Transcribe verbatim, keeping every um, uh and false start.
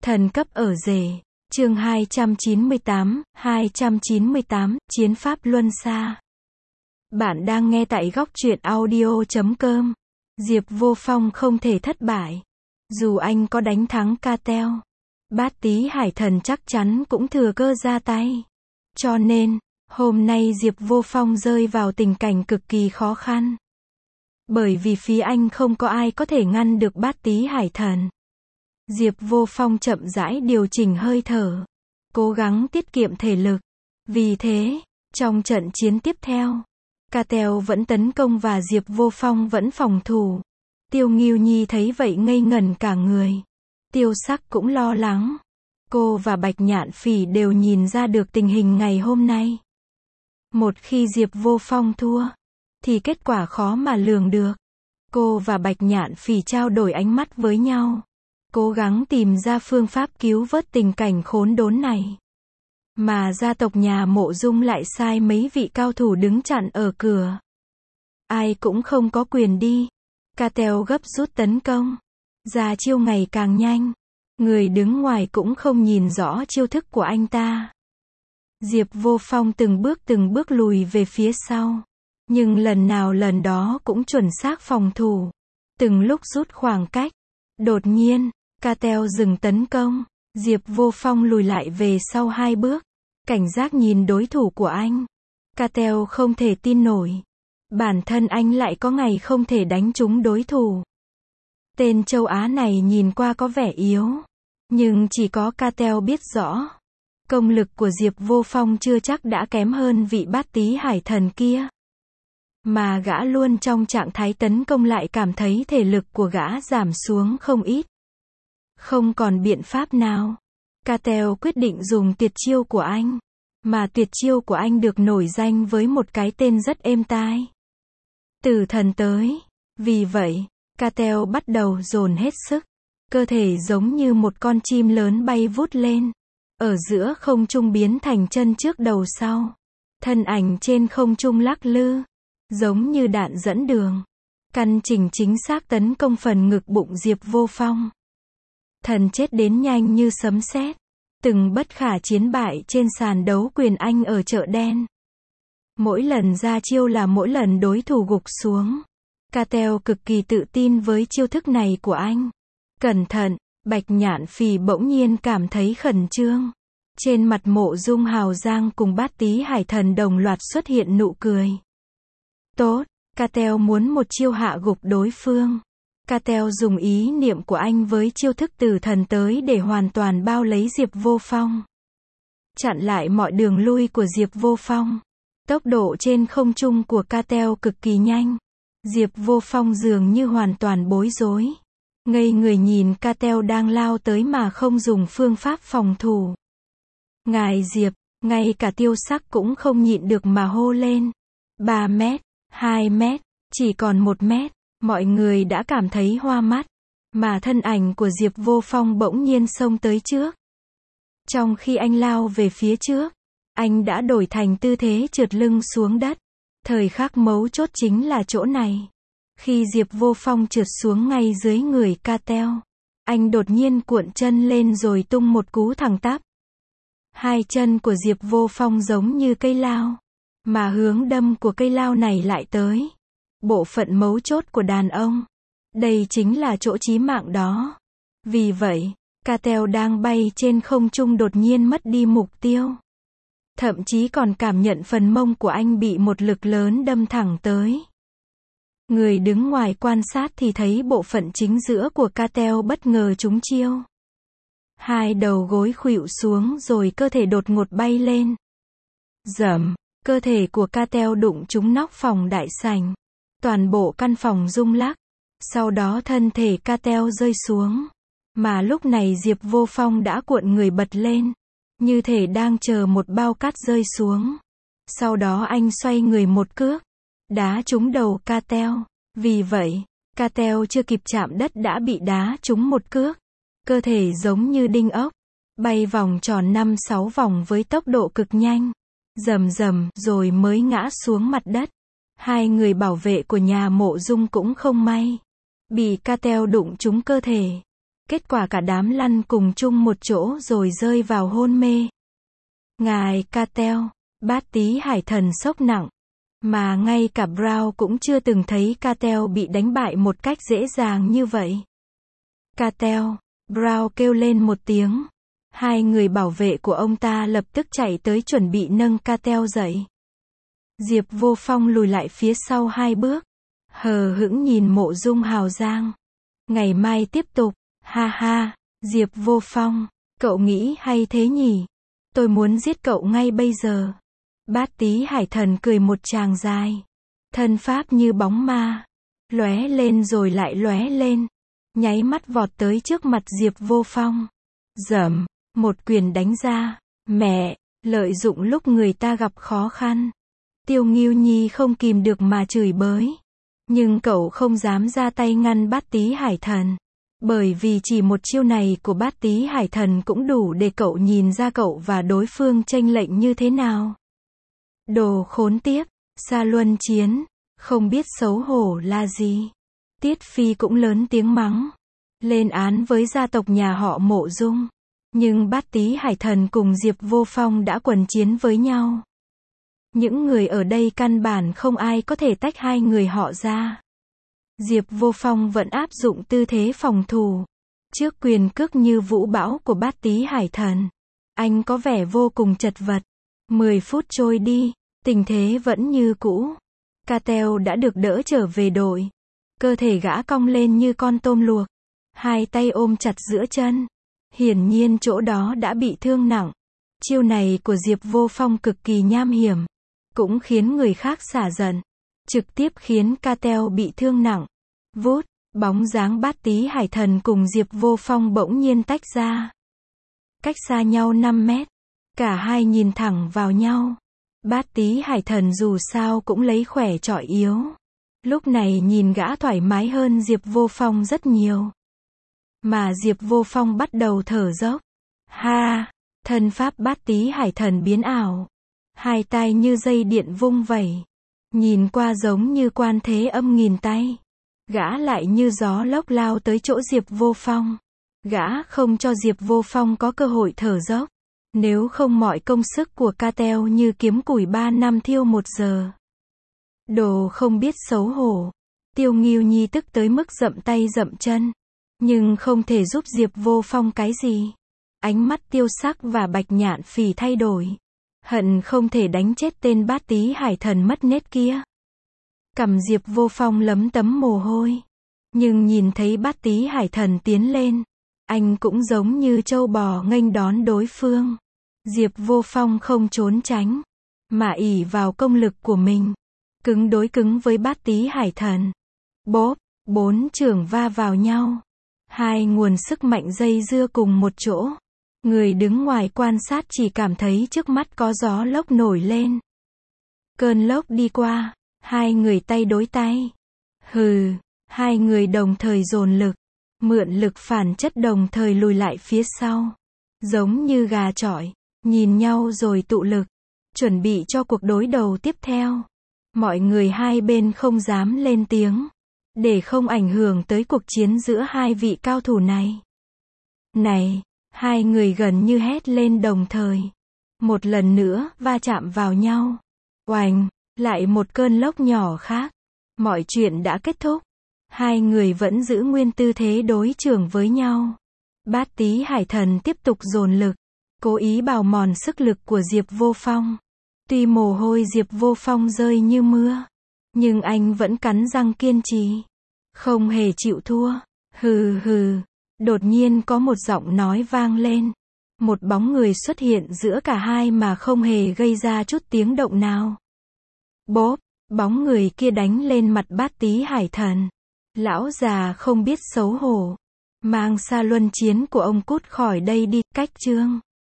Thần cấp ở rể. Chương hai trăm chín mươi tám, hai trăm chín mươi tám, Chiến pháp luân xa. Bạn đang nghe tại góc truyện audio chấm com. Diệp Vô Phong không thể thất bại. Dù anh có đánh thắng Cartel, Bát Tý Hải Thần chắc chắn cũng thừa cơ ra tay. Cho nên, hôm nay Diệp Vô Phong rơi vào tình cảnh cực kỳ khó khăn. Bởi vì phía anh không có ai có thể ngăn được Bát Tý Hải Thần. Diệp Vô Phong chậm rãi điều chỉnh hơi thở, cố gắng tiết kiệm thể lực. Vì thế, trong trận chiến tiếp theo, Cartel vẫn tấn công và Diệp Vô Phong vẫn phòng thủ. Tiêu Ngưu Nhi thấy vậy ngây ngẩn cả người. Tiêu Sắc cũng lo lắng. Cô và Bạch Nhạn Phỉ đều nhìn ra được tình hình ngày hôm nay. Một khi Diệp Vô Phong thua, thì kết quả khó mà lường được. Cô và Bạch Nhạn Phỉ trao đổi ánh mắt với nhau, cố gắng tìm ra phương pháp cứu vớt tình cảnh khốn đốn này. Mà gia tộc nhà Mộ Dung lại sai mấy vị cao thủ đứng chặn ở cửa. Ai cũng không có quyền đi. Cartel gấp rút tấn công. Ra chiêu ngày càng nhanh. Người đứng ngoài cũng không nhìn rõ chiêu thức của anh ta. Diệp Vô Phong từng bước từng bước lùi về phía sau. Nhưng lần nào lần đó cũng chuẩn xác phòng thủ. Từng lúc rút khoảng cách. Đột nhiên, Cartel dừng tấn công. Diệp Vô Phong lùi lại về sau hai bước. Cảnh giác nhìn đối thủ của anh. Cartel không thể tin nổi. Bản thân anh lại có ngày không thể đánh trúng đối thủ. Tên châu Á này nhìn qua có vẻ yếu. Nhưng chỉ có Cartel biết rõ. Công lực của Diệp Vô Phong chưa chắc đã kém hơn vị Bát Tý Hải Thần kia. Mà gã luôn trong trạng thái tấn công lại cảm thấy thể lực của gã giảm xuống không ít. Không còn biện pháp nào. Cartel quyết định dùng tuyệt chiêu của anh. Mà tuyệt chiêu của anh được nổi danh với một cái tên rất êm tai. Tử thần tới. Vì vậy, Cartel bắt đầu dồn hết sức. Cơ thể giống như một con chim lớn bay vút lên. Ở giữa không trung biến thành chân trước đầu sau. Thân ảnh trên không trung lắc lư. Giống như đạn dẫn đường. Căn chỉnh chính xác tấn công phần ngực bụng Diệp Vô Phong. Thần chết đến nhanh như sấm sét. Từng bất khả chiến bại trên sàn đấu quyền Anh ở chợ đen. Mỗi lần ra chiêu là mỗi lần đối thủ gục xuống. Cartel cực kỳ tự tin với chiêu thức này của anh. Cẩn thận, Bạch Nhạn Phỉ bỗng nhiên cảm thấy khẩn trương. Trên mặt Mộ Dung Hào Giang cùng Bát Tý Hải Thần đồng loạt xuất hiện nụ cười. Tốt, Cartel muốn một chiêu hạ gục đối phương. Cartel dùng ý niệm của anh với chiêu thức Tử thần tới để hoàn toàn bao lấy Diệp Vô Phong. Chặn lại mọi đường lui của Diệp Vô Phong. Tốc độ trên không trung của Cartel cực kỳ nhanh. Diệp Vô Phong dường như hoàn toàn bối rối. Ngây người nhìn Cartel đang lao tới mà không dùng phương pháp phòng thủ. Ngài Diệp, ngay cả Tiêu Sắc cũng không nhịn được mà hô lên. ba mét, hai mét, chỉ còn một mét. Mọi người đã cảm thấy hoa mắt. Mà thân ảnh của Diệp Vô Phong bỗng nhiên xông tới trước. Trong khi anh lao về phía trước, anh đã đổi thành tư thế trượt lưng xuống đất. Thời khắc mấu chốt chính là chỗ này. Khi Diệp Vô Phong trượt xuống ngay dưới người Cartel, anh đột nhiên cuộn chân lên rồi tung một cú thẳng tắp. Hai chân của Diệp Vô Phong giống như cây lao. Mà hướng đâm của cây lao này lại tới bộ phận mấu chốt của đàn ông. Đây chính là chỗ chí mạng đó. Vì vậy, Cartel đang bay trên không trung đột nhiên mất đi mục tiêu. Thậm chí còn cảm nhận phần mông của anh bị một lực lớn đâm thẳng tới. Người đứng ngoài quan sát thì thấy bộ phận chính giữa của Cartel bất ngờ trúng chiêu. Hai đầu gối khuỵu xuống rồi cơ thể đột ngột bay lên. Dầm, cơ thể của Cartel đụng trúng nóc phòng đại sảnh. Toàn bộ căn phòng rung lắc. Sau đó thân thể Cartel rơi xuống. Mà lúc này Diệp Vô Phong đã cuộn người bật lên. Như thể đang chờ một bao cát rơi xuống. Sau đó anh xoay người một cước. Đá trúng đầu Cartel. Vì vậy, Cartel chưa kịp chạm đất đã bị đá trúng một cước. Cơ thể giống như đinh ốc. Bay vòng tròn năm sáu vòng với tốc độ cực nhanh. Rầm rầm rồi mới ngã xuống mặt đất. Hai người bảo vệ của nhà Mộ Dung cũng không may. Bị Cartel đụng trúng cơ thể. Kết quả cả đám lăn cùng chung một chỗ rồi rơi vào hôn mê. Ngài Cattell, bát tí hải thần sốc nặng. Mà ngay cả Brown cũng chưa từng thấy Cattell bị đánh bại một cách dễ dàng như vậy. Cattell, Brown kêu lên một tiếng. Hai người bảo vệ của ông ta lập tức chạy tới chuẩn bị nâng Cattell dậy. Diệp Vô Phong lùi lại phía sau hai bước. Hờ hững nhìn Mộ Dung Hào Giang. Ngày mai tiếp tục. Ha ha, Diệp Vô Phong, cậu nghĩ hay thế nhỉ? Tôi muốn giết cậu ngay bây giờ. Bát tí hải thần cười một tràng dài. Thân pháp như bóng ma. Lóe lên rồi lại lóe lên. Nháy mắt vọt tới trước mặt Diệp Vô Phong. Dầm, một quyền đánh ra. Mẹ, lợi dụng lúc người ta gặp khó khăn. Tiêu Ngưu Nhi không kìm được mà chửi bới. Nhưng cậu không dám ra tay ngăn bát tí hải thần. Bởi vì chỉ một chiêu này của bát tí hải thần cũng đủ để cậu nhìn ra cậu và đối phương chênh lệch như thế nào. Đồ khốn tiếp, Sa Luân Chiến, không biết xấu hổ là gì. Tiết Phi cũng lớn tiếng mắng. Lên án với gia tộc nhà họ Mộ Dung. Nhưng bát tí hải thần cùng Diệp Vô Phong đã quần chiến với nhau. Những người ở đây căn bản không ai có thể tách hai người họ ra. Diệp Vô Phong vẫn áp dụng tư thế phòng thủ. Trước quyền cước như vũ bão của bát tí hải thần, anh có vẻ vô cùng chật vật. Mười phút trôi đi, tình thế vẫn như cũ. Cattell đã được đỡ trở về đội. Cơ thể gã cong lên như con tôm luộc. Hai tay ôm chặt giữa chân. Hiển nhiên chỗ đó đã bị thương nặng. Chiêu này của Diệp Vô Phong cực kỳ nham hiểm. Cũng khiến người khác xả giận. Trực tiếp khiến Cattell bị thương nặng. Vút, bóng dáng bát tí hải thần cùng Diệp Vô Phong bỗng nhiên tách ra. Cách xa nhau năm mét. Cả hai nhìn thẳng vào nhau. Bát tí hải thần dù sao cũng lấy khỏe trọi yếu. Lúc này nhìn gã thoải mái hơn Diệp Vô Phong rất nhiều. Mà Diệp Vô Phong bắt đầu thở dốc. Ha, thân pháp bát tí hải thần biến ảo. Hai tay như dây điện vung vẩy. Nhìn qua giống như quan thế âm nghìn tay. Gã lại như gió lốc lao tới chỗ Diệp Vô Phong. Gã không cho Diệp Vô Phong có cơ hội thở dốc. Nếu không mọi công sức của Cattell như kiếm củi ba năm thiêu một giờ. Đồ không biết xấu hổ. Tiêu Ngưu Nhi tức tới mức dậm tay dậm chân. Nhưng không thể giúp Diệp Vô Phong cái gì. Ánh mắt Tiêu Sắc và Bạch Nhạn Phỉ thay đổi. Hận không thể đánh chết tên bát tí hải thần mất nết kia. Cằm Diệp Vô Phong lấm tấm mồ hôi. Nhưng nhìn thấy bát tí hải thần tiến lên. Anh cũng giống như trâu bò nghênh đón đối phương. Diệp Vô Phong không trốn tránh. Mà ỷ vào công lực của mình. Cứng đối cứng với bát tí hải thần. Bốp, bốn chưởng va vào nhau. Hai nguồn sức mạnh dây dưa cùng một chỗ. Người đứng ngoài quan sát chỉ cảm thấy trước mắt có gió lốc nổi lên. Cơn lốc đi qua, hai người tay đối tay. Hừ, hai người đồng thời dồn lực. Mượn lực phản chất đồng thời lùi lại phía sau. Giống như gà chọi, nhìn nhau rồi tụ lực. Chuẩn bị cho cuộc đối đầu tiếp theo. Mọi người hai bên không dám lên tiếng. Để không ảnh hưởng tới cuộc chiến giữa hai vị cao thủ này. Này, hai người gần như hét lên đồng thời. Một lần nữa, va chạm vào nhau. Oành, lại một cơn lốc nhỏ khác. Mọi chuyện đã kết thúc. Hai người vẫn giữ nguyên tư thế đối chưởng với nhau. Bát tí hải thần tiếp tục dồn lực. Cố ý bào mòn sức lực của Diệp Vô Phong. Tuy mồ hôi Diệp Vô Phong rơi như mưa. Nhưng anh vẫn cắn răng kiên trì. Không hề chịu thua. Hừ hừ. Đột nhiên có một giọng nói vang lên. Một bóng người xuất hiện giữa cả hai mà không hề gây ra chút tiếng động nào. Bốp, bóng người kia đánh lên mặt bát tí hải thần. Lão già không biết xấu hổ. Mang Sa Luân Chiến của ông cút khỏi đây đi, cách chương.